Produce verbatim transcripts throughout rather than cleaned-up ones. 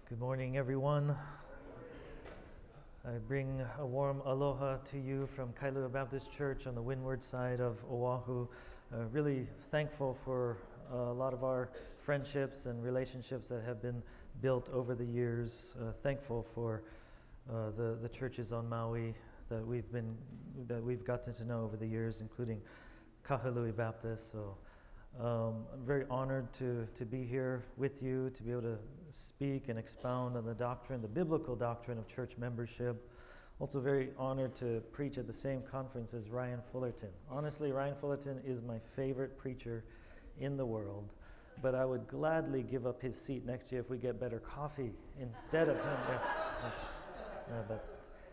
Good morning, everyone. I bring a warm aloha to you from Kailua Baptist Church on the windward side of Oahu. Uh, really thankful for uh, a lot of our friendships and relationships that have been built over the years. Uh, thankful for uh, the the churches on Maui that we've been that we've gotten to know over the years, including Kahului Baptist. So. Um, I'm very honored to, to be here with you, to be able to speak and expound on the doctrine, the biblical doctrine of church membership. Also very honored to preach at the same conference as Ryan Fullerton. Honestly, Ryan Fullerton is my favorite preacher in the world, but I would gladly give up his seat next year if we get better coffee instead of him. Yeah, yeah, but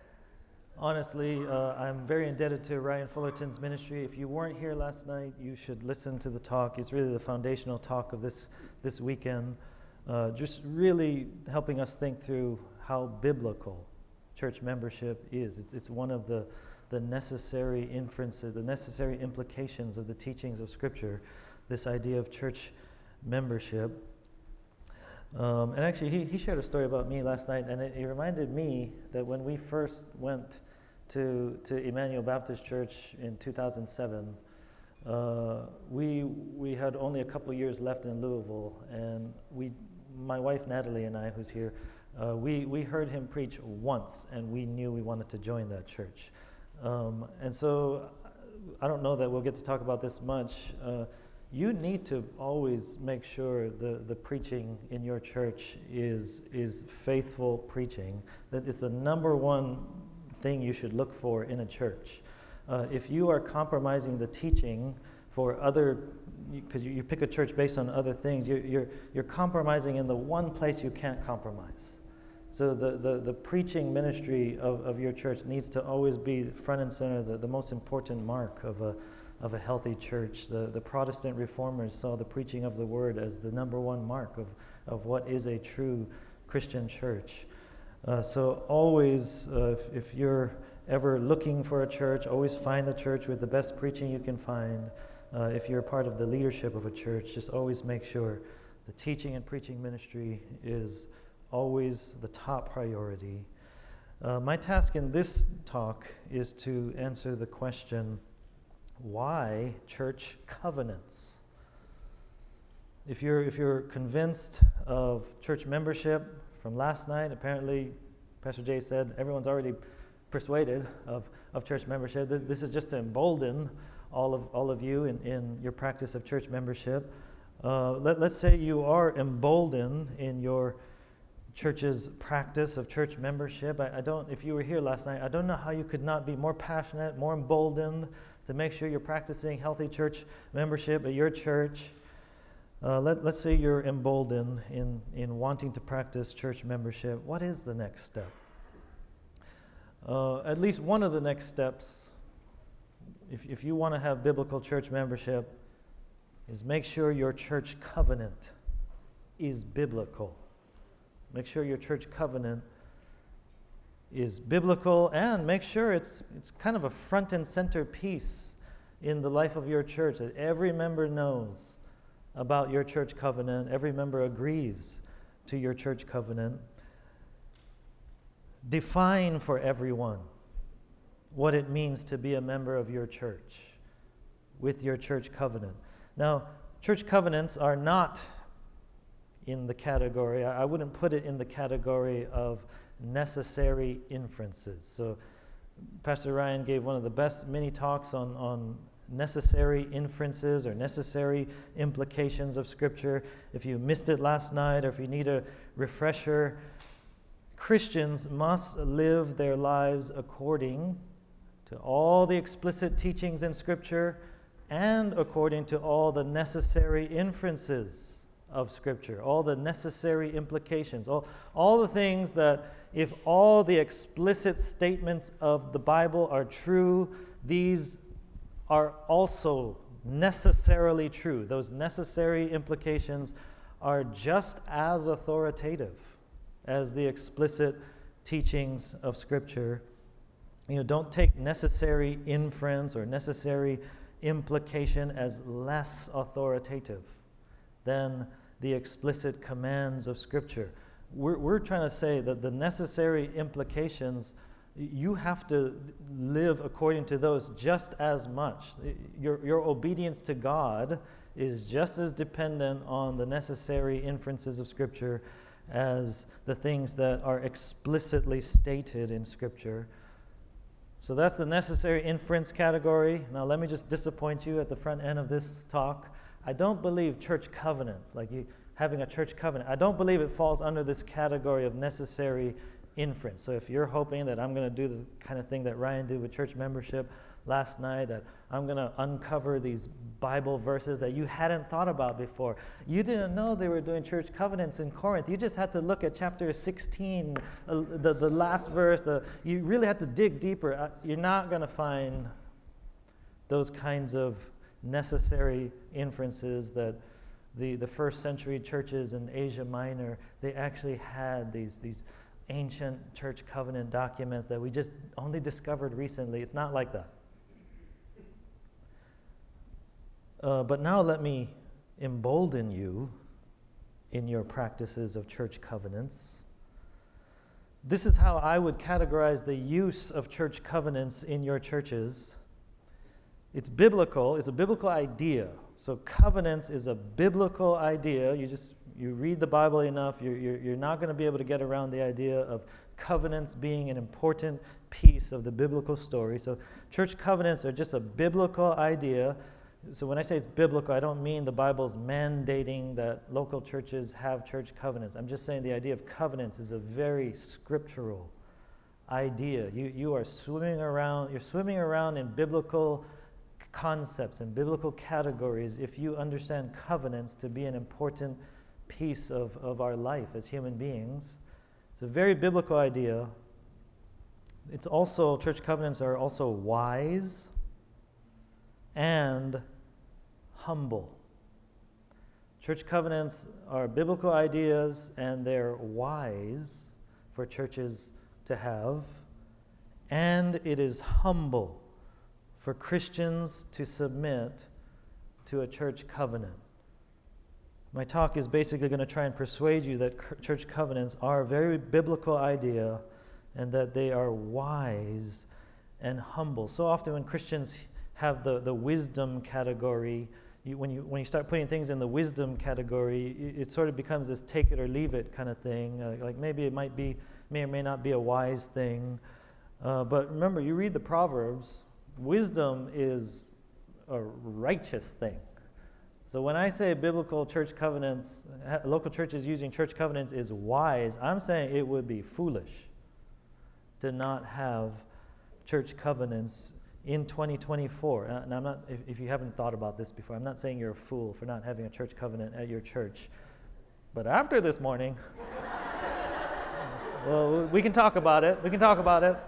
honestly, uh, I'm very indebted to Ryan Fullerton's ministry. If you weren't here last night, you should listen to the talk. It's really the foundational talk of this this weekend, uh, just really helping us think through how biblical church membership is. It's, it's one of the, the necessary inferences, the necessary implications of the teachings of Scripture, this idea of church membership. Um, and actually, he, he shared a story about me last night, and it, it reminded me that when we first went to to Emmanuel Baptist Church in two thousand seven, uh, we we had only a couple years left in Louisville, and we, my wife Natalie and I, who's here, uh, we we heard him preach once, and we knew we wanted to join that church. Um, and so, I don't know that we'll get to talk about this much. Uh, You need to always make sure the, the preaching in your church is is faithful preaching. That is the number one thing you should look for in a church. Uh, if you are compromising the teaching for other, because you, you pick a church based on other things, you're, you're you're compromising in the one place you can't compromise. So the, the, the preaching ministry of, of your church needs to always be front and center, the, the most important mark of a of a healthy church. The, the Protestant reformers saw the preaching of the word as the number one mark of, of what is a true Christian church. Uh, so always, uh, if, if you're ever looking for a church, always find the church with the best preaching you can find. Uh, if you're part of the leadership of a church, just always make sure the teaching and preaching ministry is always the top priority. Uh, my task in this talk is to answer the question, why church covenants? If you're if you're convinced of church membership from last night, apparently Pastor Jay said everyone's already persuaded of, of church membership. This, this is just to embolden all of all of you in, in your practice of church membership. Uh, let, let's say you are emboldened in your church's practice of church membership. I, I don't. If you were here last night, I don't know how you could not be more passionate, more emboldened to make sure you're practicing healthy church membership at your church. Uh, let, let's say you're emboldened in, in wanting to practice church membership. What is the next step? Uh, at least one of the next steps, if, if you want to have biblical church membership, is make sure your church covenant is biblical. Make sure your church covenant is biblical, and make sure it's it's kind of a front and center piece in the life of your church, that every member knows about your church covenant, every member agrees to your church covenant. Define for everyone what it means to be a member of your church with your church covenant. Now, church covenants are not in the category, I wouldn't put it in the category of necessary inferences. So Pastor Ryan gave one of the best mini talks on, on necessary inferences or necessary implications of Scripture. If you missed it last night, or if you need a refresher, Christians must live their lives according to all the explicit teachings in Scripture and according to all the necessary inferences of Scripture, all the necessary implications, all, all the things that if all the explicit statements of the Bible are true, these are also necessarily true. Those necessary implications are just as authoritative as the explicit teachings of Scripture. You know, don't take necessary inference or necessary implication as less authoritative than the explicit commands of Scripture. we're, we're trying to say that the necessary implications, you have to live according to those just as much. Your, your obedience to God is just as dependent on the necessary inferences of Scripture as the things that are explicitly stated in Scripture. So that's the necessary inference category. Now let me just disappoint you at the front end of this talk. I don't believe church covenants, like you having a church covenant, I don't believe it falls under this category of necessary inference. So if you're hoping that I'm going to do the kind of thing that Ryan did with church membership last night, that I'm going to uncover these Bible verses that you hadn't thought about before. You didn't know they were doing church covenants in Corinth. You just had to look at chapter sixteen, uh, the, the last verse. The, you really had to dig deeper. Uh, you're not going to find those kinds of necessary inferences that the, the first century churches in Asia Minor, they actually had these these ancient church covenant documents that we just only discovered recently. It's not like that. Uh, but now let me embolden you in your practices of church covenants. This is how I would categorize the use of church covenants in your churches. It's biblical. It's a biblical idea. So covenants is a biblical idea. You just you read the Bible enough, you're, you're, you're not going to be able to get around the idea of covenants being an important piece of the biblical story. So church covenants are just a biblical idea. So when I say it's biblical, I don't mean the Bible's mandating that local churches have church covenants. I'm just saying the idea of covenants is a very scriptural idea. You you are swimming around, you're swimming around in biblical concepts and biblical categories if you understand covenants to be an important piece of, of our life as human beings. It's a very biblical idea. It's also, church covenants are also wise and humble. Church covenants are biblical ideas and they're wise for churches to have, and it is humble for Christians to submit to a church covenant. My talk is basically going to try and persuade you that church covenants are a very biblical idea and that they are wise and humble. So often when Christians have the, the wisdom category, you, when, you, when you start putting things in the wisdom category, it, it sort of becomes this take it or leave it kind of thing. Uh, like maybe it might be, may or may not be a wise thing. Uh, but remember, you read the Proverbs, wisdom is a righteous thing. So when I say biblical church covenants, local churches using church covenants is wise, I'm saying it would be foolish to not have church covenants in twenty twenty-four. And I'm not, if, if you haven't thought about this before, I'm not saying you're a fool for not having a church covenant at your church. But after this morning, well, we can talk about it. We can talk about it.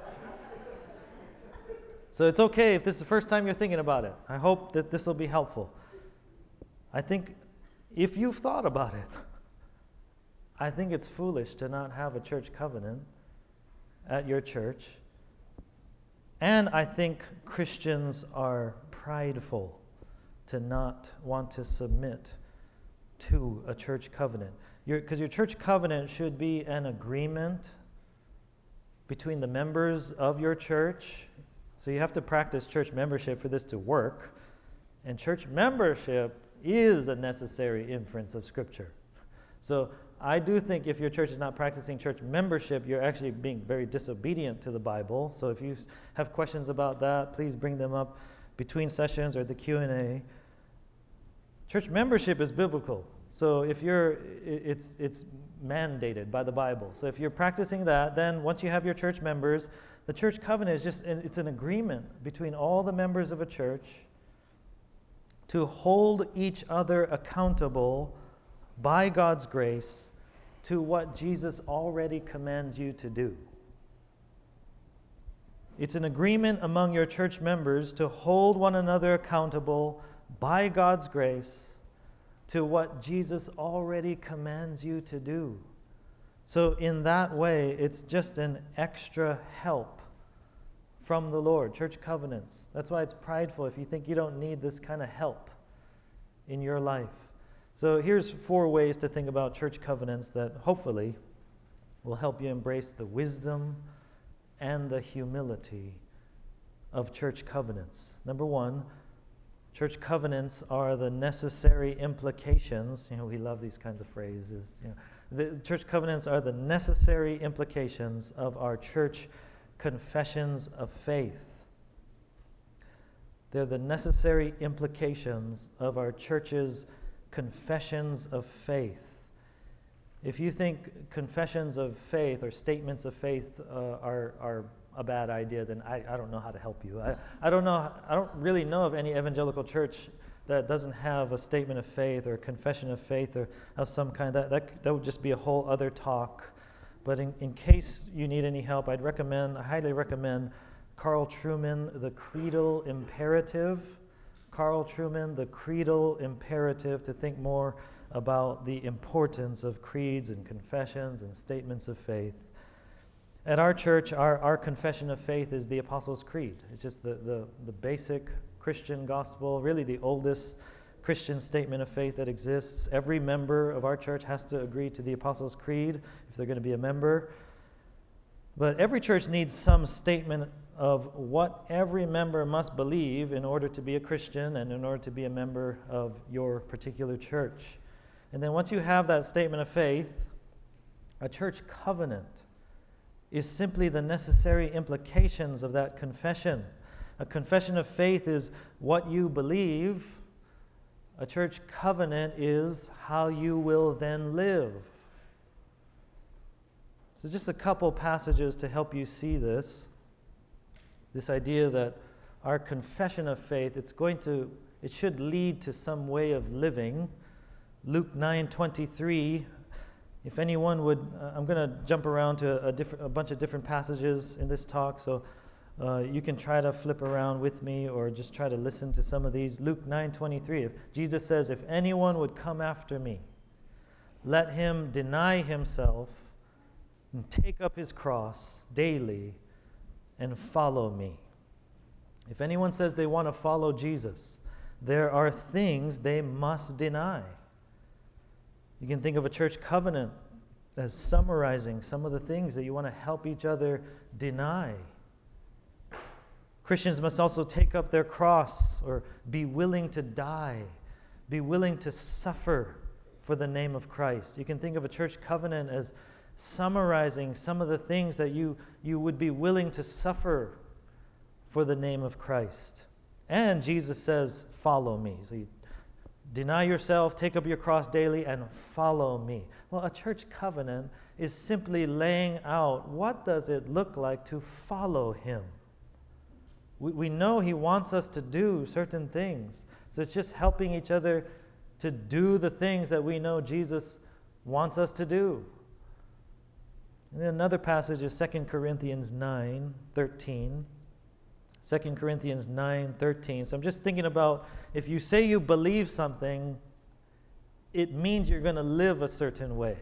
So it's okay if this is the first time you're thinking about it. I hope that this will be helpful. I think if you've thought about it, I think it's foolish to not have a church covenant at your church. And I think Christians are prideful to not want to submit to a church covenant. Because your, your church covenant should be an agreement between the members of your church. So you have to practice church membership for this to work. And church membership is a necessary inference of Scripture. So I do think if your church is not practicing church membership, you're actually being very disobedient to the Bible. So if you have questions about that, please bring them up between sessions or the Q and A. Church membership is biblical. So if you're, it's it's mandated by the Bible. So if you're practicing that, then once you have your church members, the church covenant is just, it's an agreement between all the members of a church to hold each other accountable by God's grace to what Jesus already commands you to do. It's an agreement among your church members to hold one another accountable by God's grace to what Jesus already commands you to do. So in that way, it's just an extra help from the Lord, church covenants. That's why it's prideful if you think you don't need this kind of help in your life. So here's four ways to think about church covenants that hopefully will help you embrace the wisdom and the humility of church covenants. Number one, church covenants are the necessary implications. You know, we love these kinds of phrases. You know, the church covenants are the necessary implications of our church confessions of faith. They're the necessary implications of our church's confessions of faith. If you think confessions of faith or statements of faith uh, are, are a bad idea, then I, I don't know how to help you. I, I don't know. I don't really know of any evangelical church that doesn't have a statement of faith or a confession of faith or of some kind. That that, that would just be a whole other talk. But in, in case you need any help, I'd recommend, I highly recommend Carl Trueman, The Creedal Imperative. Carl Trueman, The Creedal Imperative, to think more about the importance of creeds and confessions and statements of faith. At our church, our, our confession of faith is the Apostles' Creed. It's just the, the, the basic Christian gospel, really the oldest Christian statement of faith that exists. Every member of our church has to agree to the Apostles' Creed if they're going to be a member. But every church needs some statement of what every member must believe in order to be a Christian and in order to be a member of your particular church. And then once you have that statement of faith, a church covenant is simply the necessary implications of that confession. A confession of faith is what you believe. A church covenant is how you will then live. So just a couple passages to help you see this. This idea that our confession of faith, it's going to, it should lead to some way of living. Luke nine twenty-three. If anyone would, uh, I'm going to jump around to a, different, a bunch of different passages in this talk, so uh, you can try to flip around with me or just try to listen to some of these. Luke nine twenty-three. If Jesus says, "If anyone would come after me, let him deny himself and take up his cross daily and follow me." If anyone says they want to follow Jesus, there are things they must deny. You can think of a church covenant as summarizing some of the things that you want to help each other deny. Christians must also take up their cross or be willing to die, be willing to suffer for the name of Christ. You can think of a church covenant as summarizing some of the things that you, you would be willing to suffer for the name of Christ. And Jesus says, "Follow me." So you deny yourself, take up your cross daily, and follow me. Well, a church covenant is simply laying out what does it look like to follow him. We, we know he wants us to do certain things. So it's just helping each other to do the things that we know Jesus wants us to do. And then another passage is Second Corinthians nine thirteen. Second Corinthians nine thirteen. So I'm just thinking about, if you say you believe something, it means you're going to live a certain way.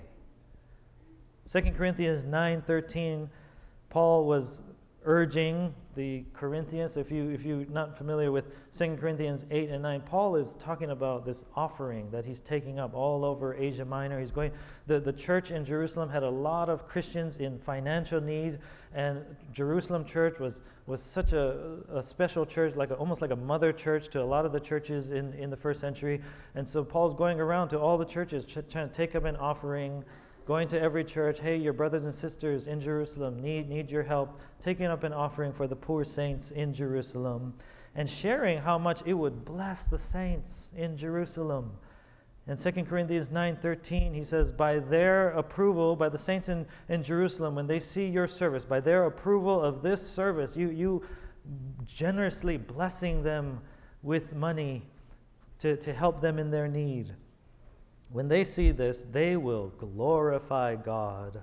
Second Corinthians nine thirteen, Paul was urging the Corinthians. If you if you're not familiar with Second Corinthians eight and nine, Paul is talking about this offering that he's taking up all over Asia Minor. He's going the, the church in Jerusalem had a lot of Christians in financial need, and Jerusalem church was was such a, a special church, like a, almost like a mother church to a lot of the churches in, in the first century. And so Paul's going around to all the churches ch- trying to take up an offering, going to every church. Hey, your brothers and sisters in Jerusalem need, need your help, taking up an offering for the poor saints in Jerusalem, and sharing how much it would bless the saints in Jerusalem. In Second Corinthians nine thirteen, he says, by their approval, by the saints in, in Jerusalem, when they see your service, by their approval of this service, you, you generously blessing them with money to, to help them in their need. When they see this, they will glorify God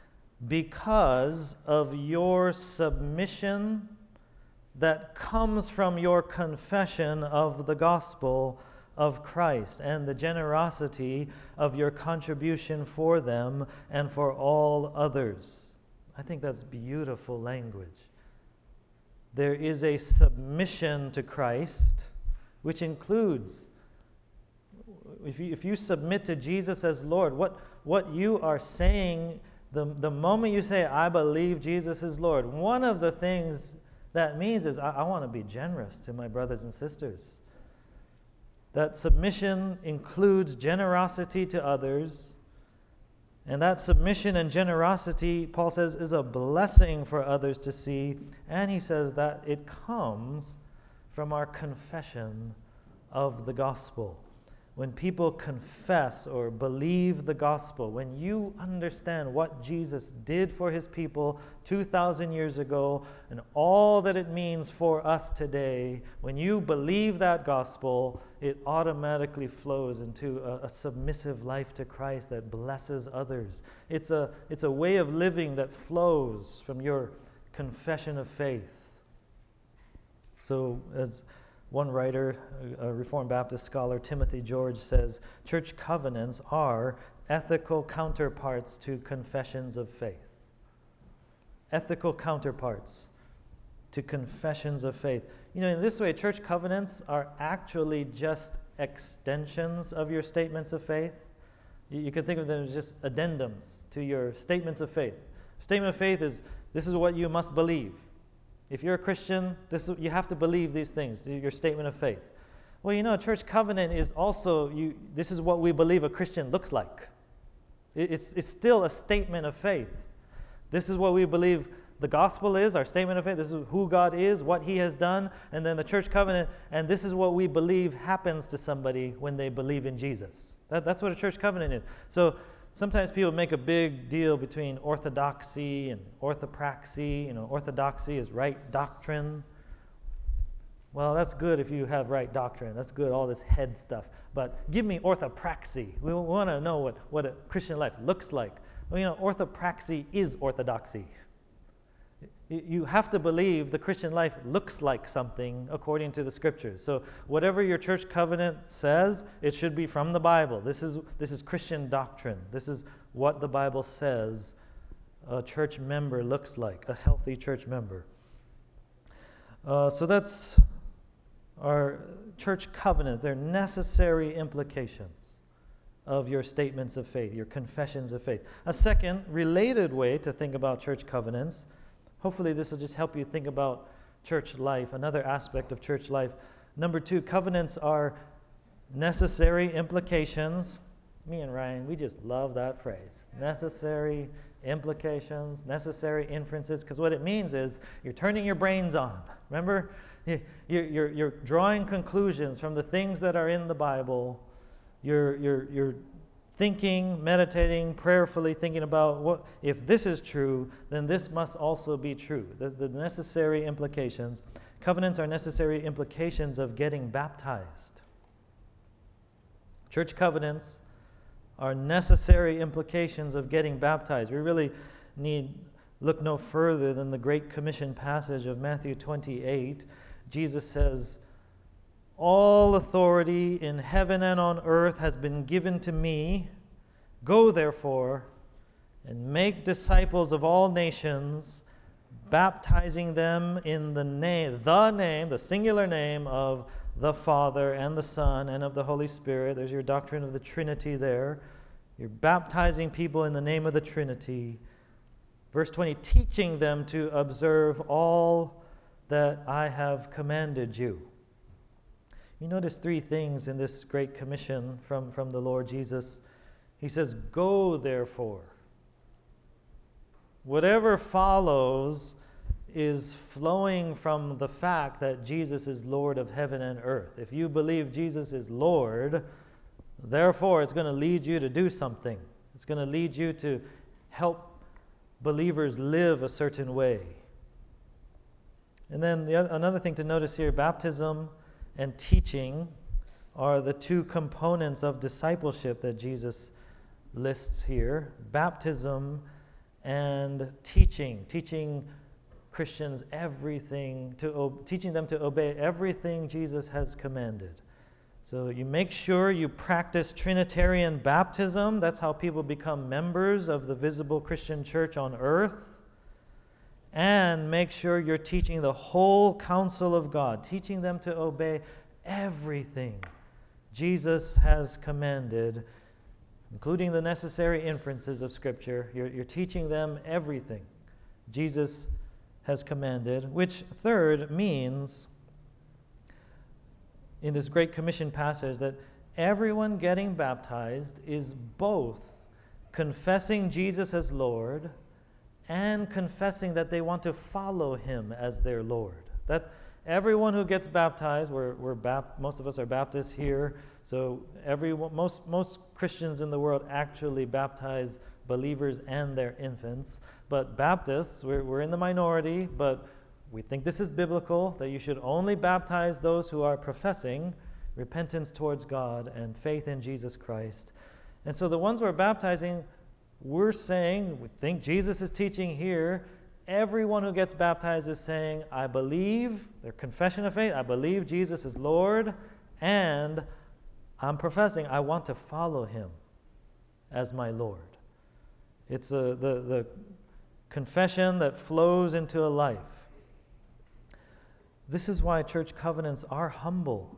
because of your submission that comes from your confession of the gospel of Christ and the generosity of your contribution for them and for all others. I think that's beautiful language. There is a submission to Christ, which includes, if you, if you submit to Jesus as Lord, what, what you are saying The, the moment you say, I believe Jesus is Lord, one of the things that means is I, I want to be generous to my brothers and sisters. That submission includes generosity to others. And that submission and generosity, Paul says, is a blessing for others to see. And he says that it comes from our confession of the gospel. When people confess or believe the gospel, when you understand what Jesus did for his people two thousand years ago and all that it means for us today, when you believe that gospel, it automatically flows into a, a submissive life to Christ that blesses others. It's a, it's a way of living that flows from your confession of faith. So as one writer, a Reformed Baptist scholar, Timothy George, says, church covenants are ethical counterparts to confessions of faith. Ethical counterparts to confessions of faith. You know, in this way, church covenants are actually just extensions of your statements of faith. You, you can think of them as just addendums to your statements of faith. Statement of faith is, this is what you must believe. If you're a Christian, this you have to believe these things, your statement of faith. Well, you know, a church covenant is also, you. this is what we believe a Christian looks like. It, it's, it's still a statement of faith. This is what we believe the gospel is, our statement of faith. This is who God is, what he has done, and then the church covenant, and this is what we believe happens to somebody when they believe in Jesus. That, that's what a church covenant is. So sometimes people make a big deal between orthodoxy and orthopraxy. You know, orthodoxy is right doctrine. Well, that's good if you have right doctrine. That's good, all this head stuff. But give me orthopraxy. We want to know what, what a Christian life looks like. Well, you know, orthopraxy is orthodoxy. You have to believe the Christian life looks like something according to the scriptures. So whatever your church covenant says, it should be from the Bible. This is this is Christian doctrine. This is what the Bible says a church member looks like, a healthy church member. Uh, so that's our church covenants. They're necessary implications of your statements of faith, your confessions of faith. A second related way to think about church covenants, hopefully this will just help you think about church life, another aspect of church life. Number two, covenants are necessary implications. Me and Ryan, we just love that phrase. Necessary implications, necessary inferences, because what it means is you're turning your brains on. Remember? You're, you're, you're drawing conclusions from the things that are in the Bible. You're, you're, you're thinking, meditating, prayerfully thinking about what if this is true, then this must also be true. The, the necessary implications. Covenants are necessary implications of getting baptized. Church covenants are necessary implications of getting baptized. We really need look no further than the Great Commission passage of Matthew twenty-eight. Jesus says, all authority in heaven and on earth has been given to me. Go, therefore, and make disciples of all nations, baptizing them in the name, the name, the singular name of the Father and the Son and of the Holy Spirit. There's your doctrine of the Trinity there. You're baptizing people in the name of the Trinity. Verse twenty, teaching them to observe all that I have commanded you. You notice three things in this Great Commission from, from the Lord Jesus. He says, go therefore. Whatever follows is flowing from the fact that Jesus is Lord of heaven and earth. If you believe Jesus is Lord, therefore it's going to lead you to do something. It's going to lead you to help believers live a certain way. And then the other, another thing to notice here, baptism and teaching are the two components of discipleship that Jesus lists here. Baptism and teaching, teaching Christians everything, to teaching them to obey everything Jesus has commanded. So you make sure you practice Trinitarian baptism. That's how people become members of the visible Christian church on earth. And make sure you're teaching the whole counsel of God, teaching them to obey everything Jesus has commanded, including the necessary inferences of Scripture. You're, you're teaching them everything Jesus has commanded, which third means in this Great Commission passage that everyone getting baptized is both confessing Jesus as Lord and confessing that they want to follow him as their Lord. That everyone who gets baptized, we're, we're bap- most of us are Baptists here, so everyone, most, most Christians in the world actually baptize believers and their infants. But Baptists, we're, we're in the minority, but we think this is biblical, that you should only baptize those who are professing repentance towards God and faith in Jesus Christ. And so the ones we're baptizing, we're saying, we think Jesus is teaching here, everyone who gets baptized is saying, I believe, their confession of faith, I believe Jesus is Lord, and I'm professing I want to follow him as my Lord. It's a, the, the confession that flows into a life. This is why church covenants are humble.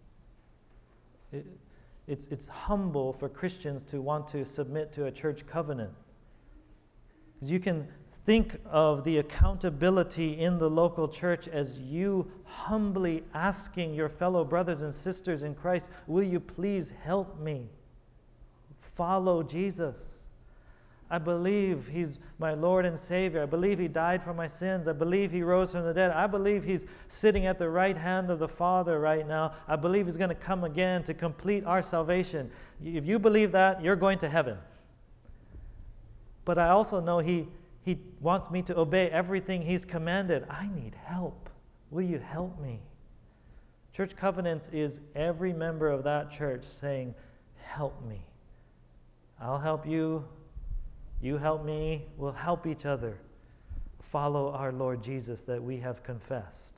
It, it's, it's humble for Christians to want to submit to a church covenant. Because you can think of the accountability in the local church as you humbly asking your fellow brothers and sisters in Christ, will you please help me follow Jesus? I believe he's my Lord and Savior. I believe he died for my sins. I believe he rose from the dead. I believe he's sitting at the right hand of the Father right now. I believe he's going to come again to complete our salvation. If you believe that, you're going to heaven. But I also know he, he wants me to obey everything he's commanded. I need help. Will you help me? Church covenants is every member of that church saying, help me. I'll help you. You help me, we'll help each other follow our Lord Jesus that we have confessed.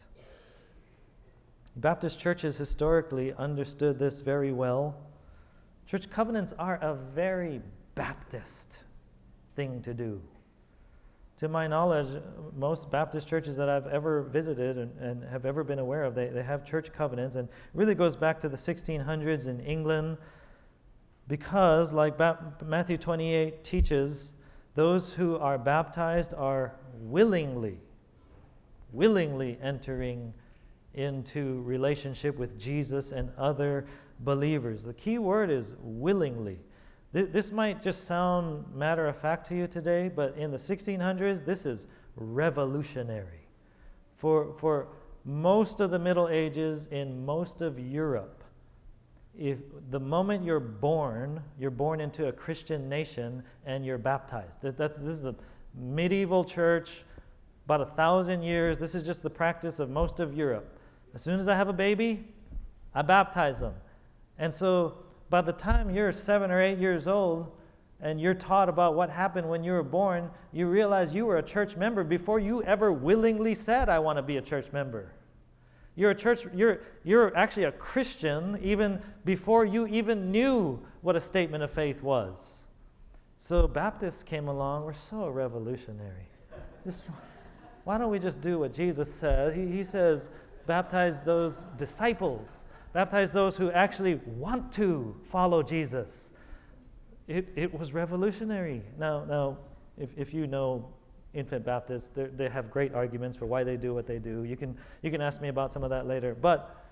Baptist churches historically understood this very well. Church covenants are a very Baptist thing to do. To my knowledge, most Baptist churches that I've ever visited and, and have ever been aware of, they, they have church covenants, and it really goes back to the sixteen hundreds in England. Because, like Matthew twenty-eight teaches, those who are baptized are willingly, willingly entering into relationship with Jesus and other believers. The key word is willingly. This might just sound matter of fact to you today, but in the sixteen hundreds, this is revolutionary. For, for most of the Middle Ages in most of Europe, if the moment you're born, you're born into a Christian nation and you're baptized. That's, this is the medieval church, about a thousand years. This is just the practice of most of Europe. As soon as I have a baby, I baptize them. And so by the time you're seven or eight years old and you're taught about what happened when you were born, you realize you were a church member before you ever willingly said, I want to be a church member. You're a church, you're, you're actually a Christian even before you even knew what a statement of faith was. So Baptists came along, we're so revolutionary. Just, why don't we just do what Jesus says? He, he says, baptize those disciples, baptize those who actually want to follow Jesus. It, it was revolutionary. Now, now if, if you know Infant Baptists, they have great arguments for why they do what they do. You can you can ask me about some of that later. But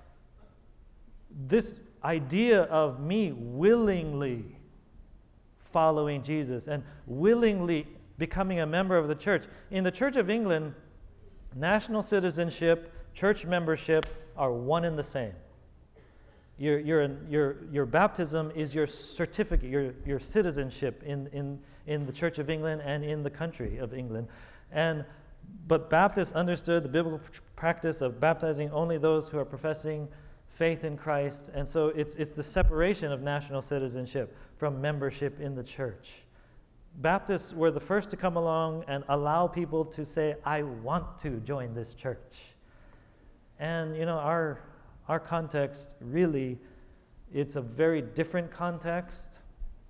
this idea of me willingly following Jesus and willingly becoming a member of the church. In the Church of England, national citizenship, church membership are one and the same. Your, your, your, your baptism is your certificate, your, your citizenship in, in, in the Church of England and in the country of England. And, but Baptists understood the biblical practice of baptizing only those who are professing faith in Christ. And so it's, it's the separation of national citizenship from membership in the church. Baptists were the first to come along and allow people to say, I want to join this church. And, you know, our... Our context, really, it's a very different context,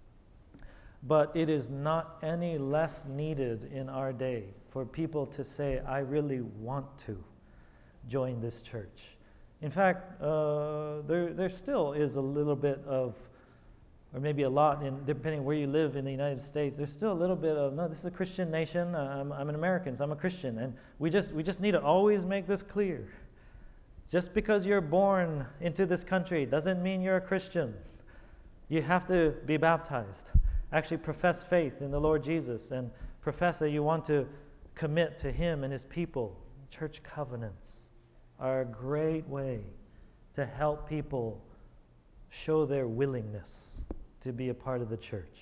but it is not any less needed in our day for people to say, I really want to join this church. In fact, uh, there, there still is a little bit of or maybe a lot, in, depending where you live in the United States, there's still a little bit of, no, this is a Christian nation, I'm, I'm an American, so I'm a Christian. And we just, we just need to always make this clear. Just because you're born into this country doesn't mean you're a Christian. You have to be baptized, actually profess faith in the Lord Jesus, and profess that you want to commit to Him and His people. Church covenants are a great way to help people show their willingness to be a part of the church.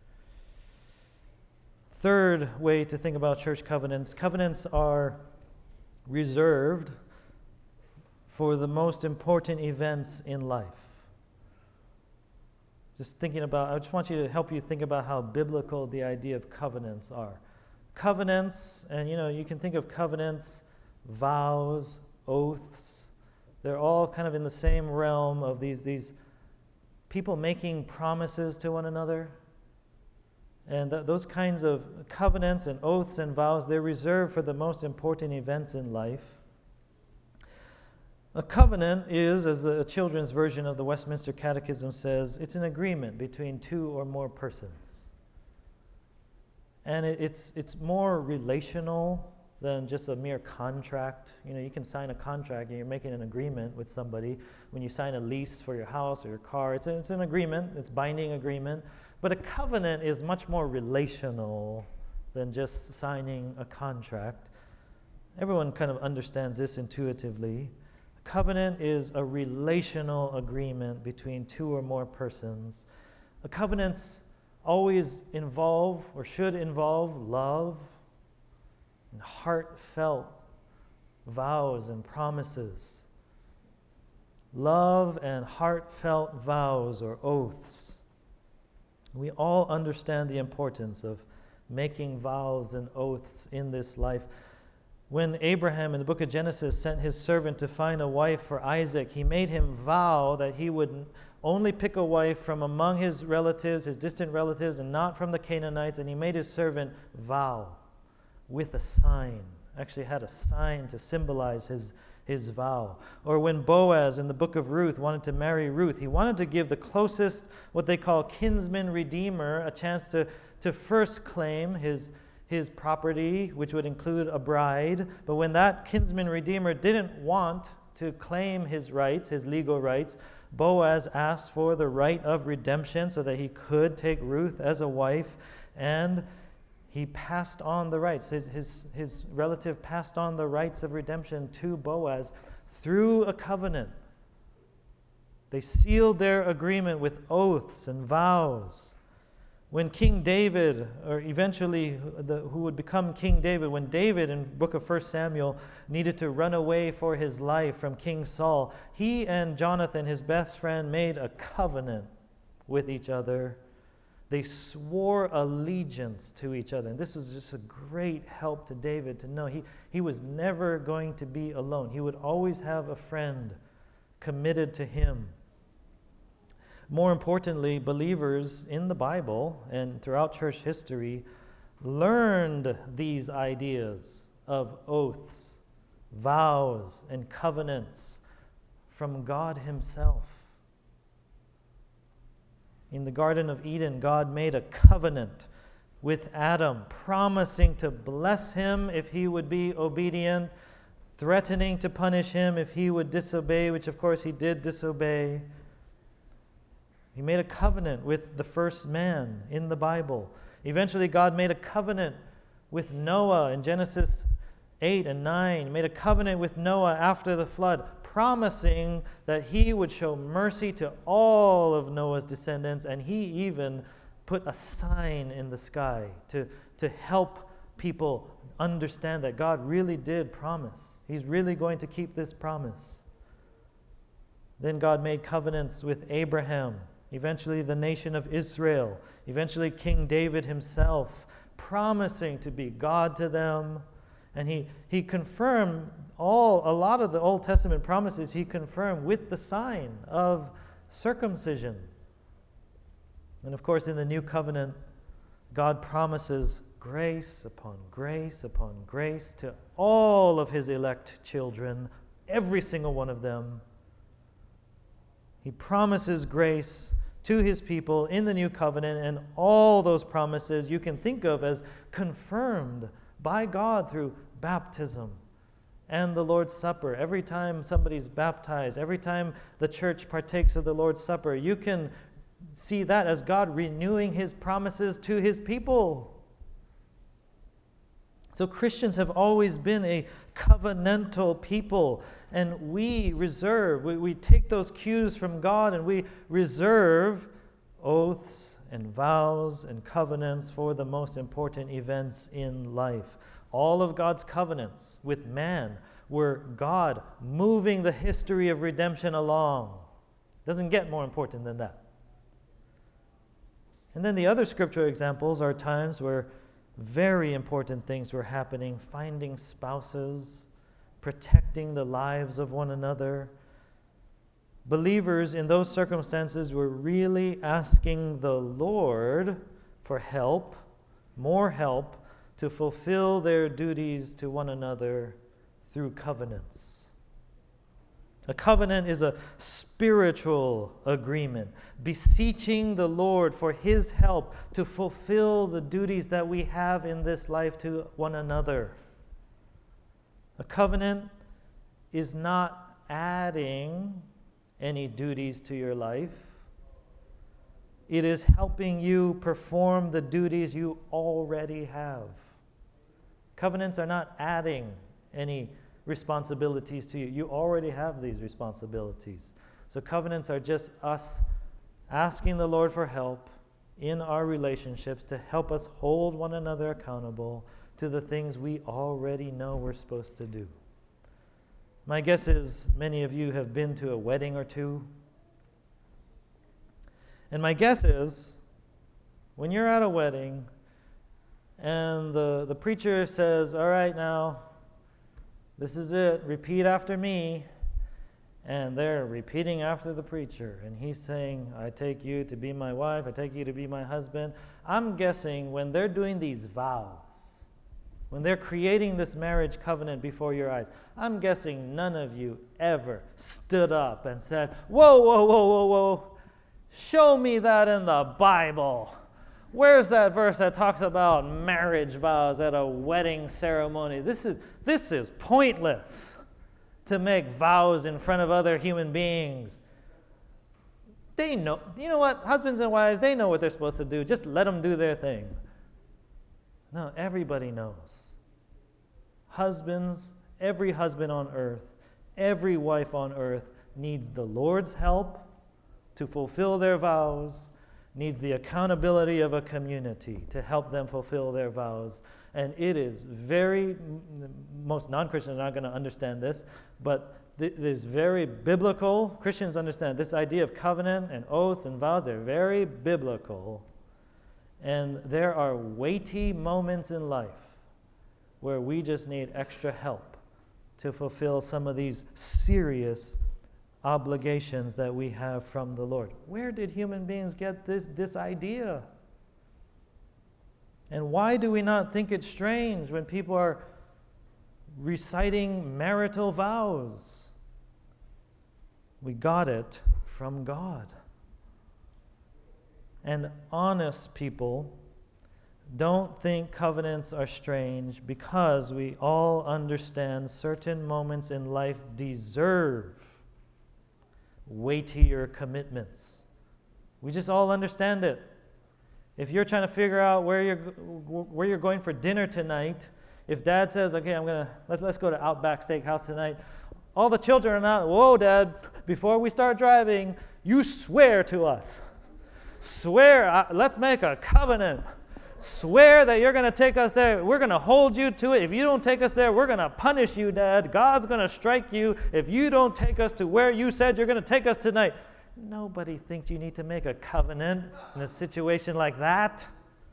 Third way to think about church covenants, covenants are reserved for the most important events in life. Just thinking about, I just want you to help you think about how biblical the idea of covenants are. Covenants, and you know, you can think of covenants, vows, oaths, they're all kind of in the same realm of these, these people making promises to one another. And th- those kinds of covenants and oaths and vows, they're reserved for the most important events in life. A covenant is, as the children's version of the Westminster Catechism says, it's an agreement between two or more persons. And it, it's it's more relational than just a mere contract. You know, you can sign a contract and you're making an agreement with somebody. When you sign a lease for your house or your car, it's, a, it's an agreement, it's binding agreement. But a covenant is much more relational than just signing a contract. Everyone kind of understands this intuitively. Covenant is a relational agreement between two or more persons. A covenants always involve or should involve love and heartfelt vows and promises. Love and heartfelt vows or oaths. We all understand the importance of making vows and oaths in this life. When Abraham in the book of Genesis sent his servant to find a wife for Isaac, he made him vow that he would only pick a wife from among his relatives, his distant relatives, and not from the Canaanites. And he made his servant vow with a sign. Actually had a sign to symbolize his, his vow. Or when Boaz in the book of Ruth wanted to marry Ruth, he wanted to give the closest, what they call kinsman redeemer, a chance to, to first claim his his property, which would include a bride. But when that kinsman redeemer didn't want to claim his rights, his legal rights, Boaz asked for the right of redemption so that he could take Ruth as a wife, and he passed on the rights. His, his, his relative passed on the rights of redemption to Boaz through a covenant. They sealed their agreement with oaths and vows. When King David, or eventually the, who would become King David, when David in the book of First Samuel needed to run away for his life from King Saul, he and Jonathan, his best friend, made a covenant with each other. They swore allegiance to each other. And this was just a great help to David to know he, he was never going to be alone. He would always have a friend committed to him. More importantly, believers in the Bible and throughout church history learned these ideas of oaths, vows, and covenants from God Himself. In the Garden of Eden, God made a covenant with Adam, promising to bless him if he would be obedient, threatening to punish him if he would disobey, which of course he did disobey. He made a covenant with the first man in the Bible. Eventually, God made a covenant with Noah in Genesis eight and nine. He made a covenant with Noah after the flood, promising that he would show mercy to all of Noah's descendants, and he even put a sign in the sky to, to help people understand that God really did promise. He's really going to keep this promise. Then God made covenants with Abraham, eventually the nation of Israel, eventually King David himself, promising to be God to them. And he, he confirmed all, a lot of the Old Testament promises he confirmed with the sign of circumcision. And of course, in the New Covenant, God promises grace upon grace upon grace to all of His elect children, every single one of them. He promises grace to his people in the new covenant, and all those promises you can think of as confirmed by God through baptism and the Lord's Supper. Every time somebody's baptized, every time the church partakes of the Lord's Supper, you can see that as God renewing his promises to his people. So Christians have always been a covenantal people, and we reserve, we, we take those cues from God and we reserve oaths and vows and covenants for the most important events in life. All of God's covenants with man were God moving the history of redemption along. Doesn't get more important than that. And then the other scriptural examples are times where very important things were happening: finding spouses, protecting the lives of one another. Believers in those circumstances were really asking the Lord for help, more help, to fulfill their duties to one another through covenants. A covenant is a spiritual agreement, beseeching the Lord for his help to fulfill the duties that we have in this life to one another. A covenant is not adding any duties to your life. It is helping you perform the duties you already have. Covenants are not adding any responsibilities to you. You already have these responsibilities. So covenants are just us asking the Lord for help in our relationships to help us hold one another accountable to the things we already know we're supposed to do. My guess is many of you have been to a wedding or two. And my guess is when you're at a wedding and the, the preacher says, all right, now, this is it, repeat after me. And they're repeating after the preacher. And he's saying, I take you to be my wife, I take you to be my husband. I'm guessing when they're doing these vows, when they're creating this marriage covenant before your eyes, I'm guessing none of you ever stood up and said, whoa, whoa, whoa, whoa, whoa, show me that in the Bible. Where's that verse that talks about marriage vows at a wedding ceremony? This is this is pointless to make vows in front of other human beings. They know, you know what? Husbands and wives, they know what they're supposed to do. Just let them do their thing. No, everybody knows. Husbands, every husband on earth, every wife on earth needs the Lord's help to fulfill their vows, needs the accountability of a community to help them fulfill their vows. And it is very, most non-Christians are not going to understand this, but th- this very biblical, Christians understand this idea of covenant and oaths and vows, they're very biblical. And there are weighty moments in life where we just need extra help to fulfill some of these serious obligations that we have from the Lord. Where did human beings get this, this idea? And why do we not think it's strange when people are reciting marital vows? We got it from God. And honest people don't think covenants are strange because we all understand certain moments in life deserve weightier commitments. We just all understand it. If you're trying to figure out where you're where you're going for dinner tonight, if Dad says, "Okay, I'm gonna let's let's go to Outback Steakhouse tonight," all the children are not. Whoa, Dad! Before we start driving, you swear to us. Swear. Uh, let's make a covenant. Swear that you're going to take us there. We're going to hold you to it. If you don't take us there, we're going to punish you, Dad. God's going to strike you if you don't take us to where you said you're going to take us tonight. Nobody thinks you need to make a covenant in a situation like that.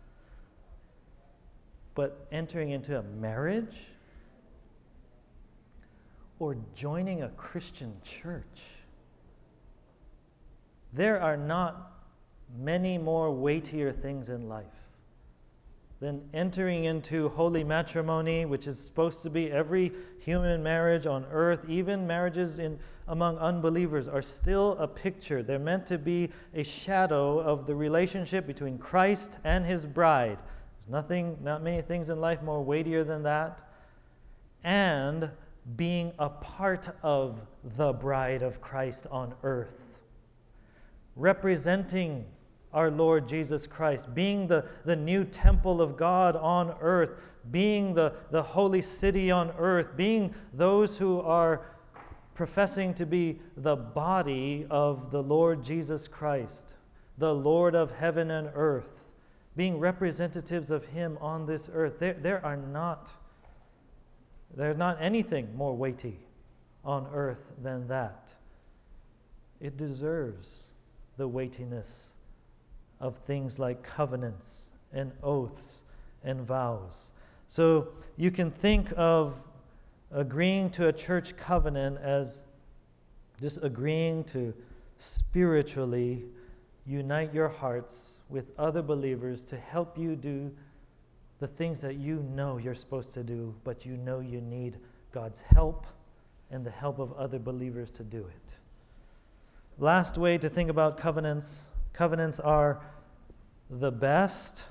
But entering into a marriage or joining a Christian church, there are not many more weightier things in life then entering into holy matrimony, which is supposed to be every human marriage on earth, even marriages in among unbelievers, are still a picture. They're meant to be a shadow of the relationship between Christ and his bride. There's nothing, not many things in life more weightier than that. And being a part of the bride of Christ on earth, representing our Lord Jesus Christ, being the, the new temple of God on earth, being the, the holy city on earth, being those who are professing to be the body of the Lord Jesus Christ, the Lord of heaven and earth, being representatives of him on this earth. There, there are not, there's not anything more weighty on earth than that. It deserves the weightiness of things like covenants and oaths and vows. So you can think of agreeing to a church covenant as just agreeing to spiritually unite your hearts with other believers to help you do the things that you know you're supposed to do, but you know you need God's help and the help of other believers to do it. Last way to think about covenants. Covenants are the best,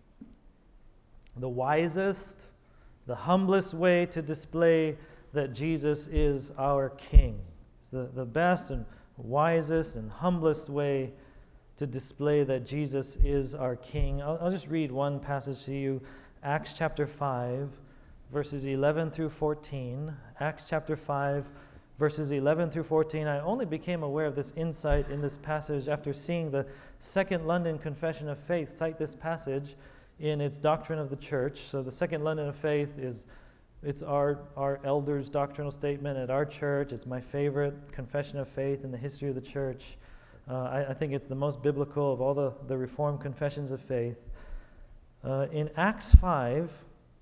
the wisest, the humblest way to display that Jesus is our King. It's the, the best and wisest and humblest way to display that Jesus is our King. I'll, I'll just read one passage to you. Acts chapter five, verses eleven through fourteen. Acts chapter five, verses eleven through fourteen. I only became aware of this insight in this passage after seeing the Second London Confession of Faith cite this passage in its doctrine of the church. So the Second London of Faith is it's our, our elders' doctrinal statement at our church. It's my favorite confession of faith in the history of the church. Uh, I, I think it's the most biblical of all the, the Reformed confessions of faith. Uh, in Acts five,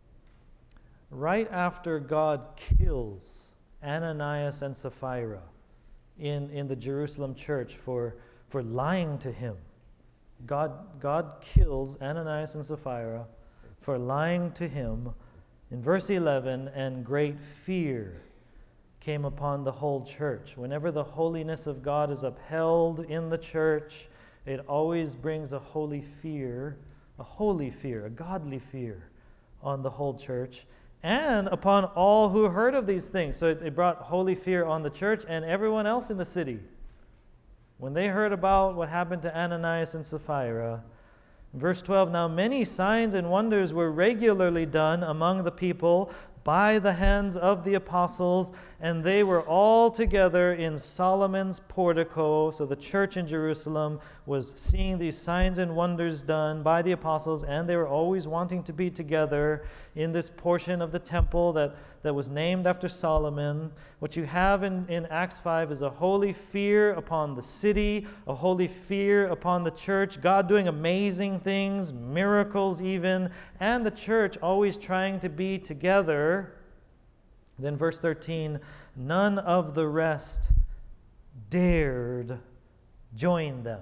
right after God kills Ananias and Sapphira in, in the Jerusalem church for, for lying to him, God, God kills Ananias and Sapphira for lying to him. In verse eleven, and great fear came upon the whole church. Whenever the holiness of God is upheld in the church, it always brings a holy fear, a holy fear, a godly fear on the whole church, and upon all who heard of these things. So it, it brought holy fear on the church and everyone else in the city. When they heard about what happened to Ananias and Sapphira, verse twelve, now many signs and wonders were regularly done among the people by the hands of the apostles, and they were all together in Solomon's portico. So the church in Jerusalem was seeing these signs and wonders done by the apostles, and they were always wanting to be together in this portion of the temple that, that was named after Solomon. What you have in, in Acts five is a holy fear upon the city, a holy fear upon the church, God doing amazing things, miracles even, and the church always trying to be together. Then verse thirteen, none of the rest dared join them,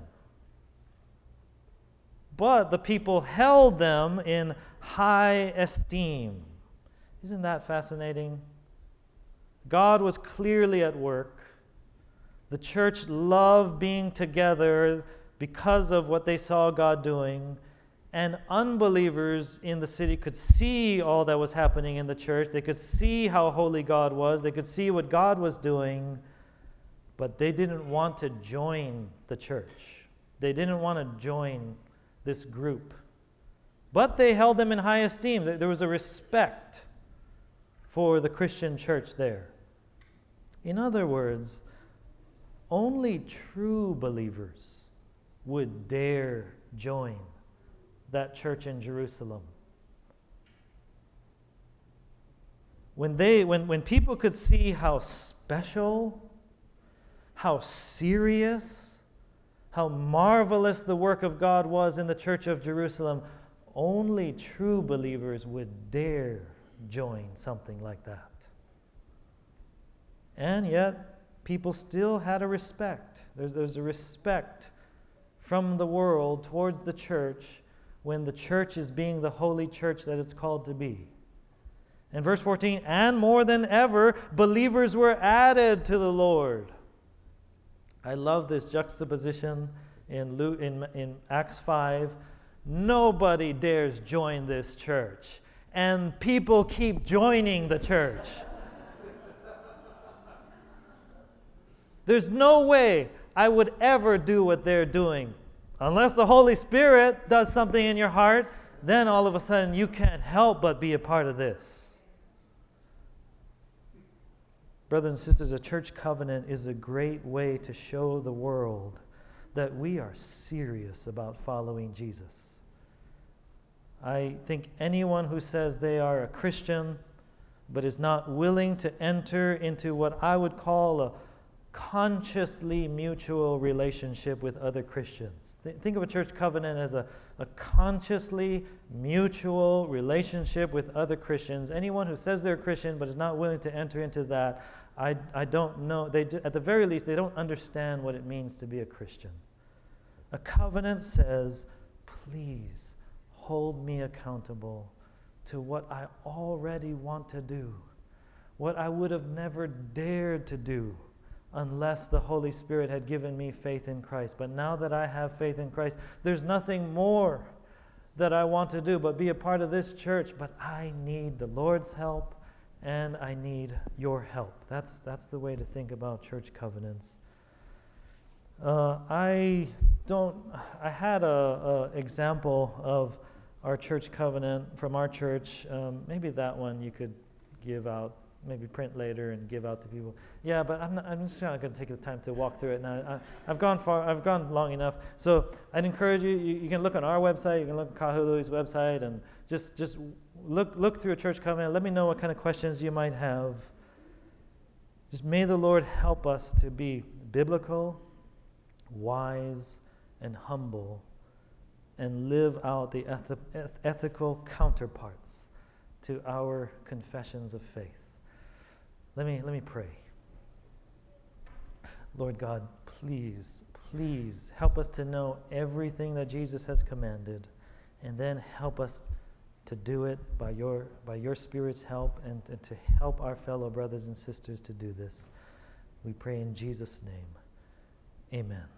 but the people held them in high esteem. Isn't that fascinating? God was clearly at work. The church loved being together because of what they saw God doing. And unbelievers in the city could see all that was happening in the church. They could see how holy God was. They could see what God was doing. But they didn't want to join the church. They didn't want to join this group. But they held them in high esteem. There was a respect for the Christian church there. In other words, only true believers would dare join that church in Jerusalem. When they, when, when people could see how special, how serious, how marvelous the work of God was in the church of Jerusalem, only true believers would dare join something like that. And yet, people still had a respect. There's, there's a respect from the world towards the church when the church is being the holy church that it's called to be. In verse fourteen, and more than ever, believers were added to the Lord. I love this juxtaposition in, Luke, in, in Acts five. Nobody dares join this church, and people keep joining the church. There's no way I would ever do what they're doing. Unless the Holy Spirit does something in your heart, then all of a sudden you can't help but be a part of this. Brothers and sisters, a church covenant is a great way to show the world that we are serious about following Jesus. I think anyone who says they are a Christian but is not willing to enter into what I would call a consciously mutual relationship with other Christians. Th- think of a church covenant as a, a consciously mutual relationship with other Christians. Anyone who says they're a Christian but is not willing to enter into that, I, I don't know. They, at the very least, they don't understand what it means to be a Christian. A covenant says, please hold me accountable to what I already want to do, what I would have never dared to do unless the Holy Spirit had given me faith in Christ. But now that I have faith in Christ, there's nothing more that I want to do but be a part of this church. But I need the Lord's help, and I need your help. That's, that's the way to think about church covenants. Uh, I don't, I had a, a example of our church covenant from our church. Um, maybe that one you could give out, maybe print later and give out to people. Yeah, but I'm, not, I'm just not going to take the time to walk through it now. I, I've gone far, I've gone long enough. So I'd encourage you, you, you can look on our website, you can look at Kahului's website, and just, just look, look through a church covenant. Let me know what kind of questions you might have. Just may the Lord help us to be biblical, wise, and humble, and live out the eth- eth- ethical counterparts to our confessions of faith. Let me, let me pray. Lord God, please, please help us to know everything that Jesus has commanded, and then help us to do it by your, by your Spirit's help, and, and to help our fellow brothers and sisters to do this. We pray in Jesus' name. Amen.